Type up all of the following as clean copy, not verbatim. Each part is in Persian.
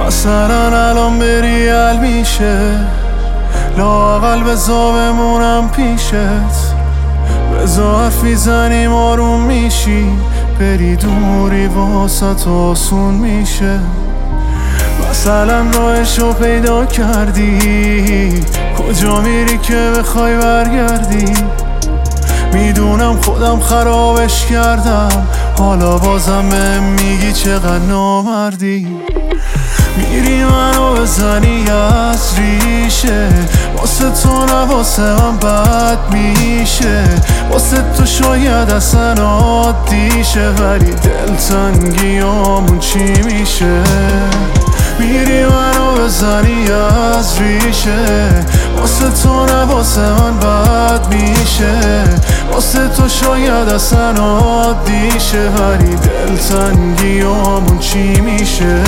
مثلا الان بری حل میشه، لااقل بزا بمونم پیشت، بزا حرف میزنیم آروم میشی، بری دوری واسط آسون میشه. مثلا راهشو پیدا کردی، کجا میری که بخوای برگردی؟ میدونم خودم خرابش کردم، حالا بازم بهم میگی چقدر نامردی. میری منو بزنی از ریشه، واسه تو نه واسه من بد میشه، واسه تو شاید اصلا عادی شه، ولی دلتنگیامون چی میشه؟ میری منو بزنی از ریشه، واسه تو نه واسه من بد میشه، واسه تو شاید اصلا عادی شه، ولی دلتنگیامون چی میشه؟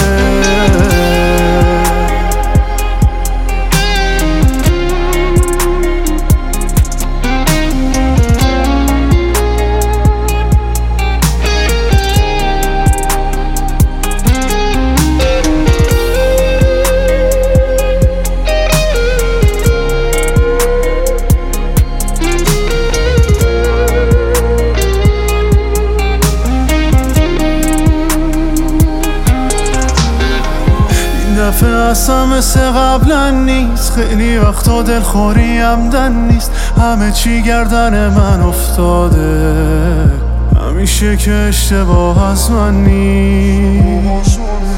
دفعه اصلا مثل قبلا نیست، خیلی وقتا دلخوری همدن نیست، همه چی گردن من افتاده، همیشه که اشتباه از من نیست.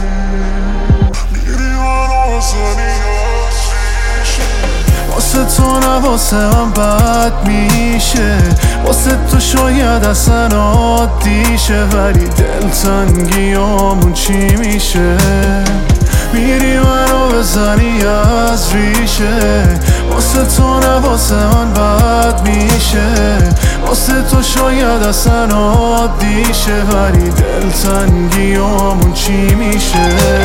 واسه تو نه واسه من بد میشه، واسه تو شاید اصلا عادی شه، ولی دلتنگیامون چی میشه؟ میری منو بزنی از ریشه، واسه تو نه واسه من بد میشه، واسه تو شاید اصلا عادی شه، ولی دلتنگیامون چی میشه؟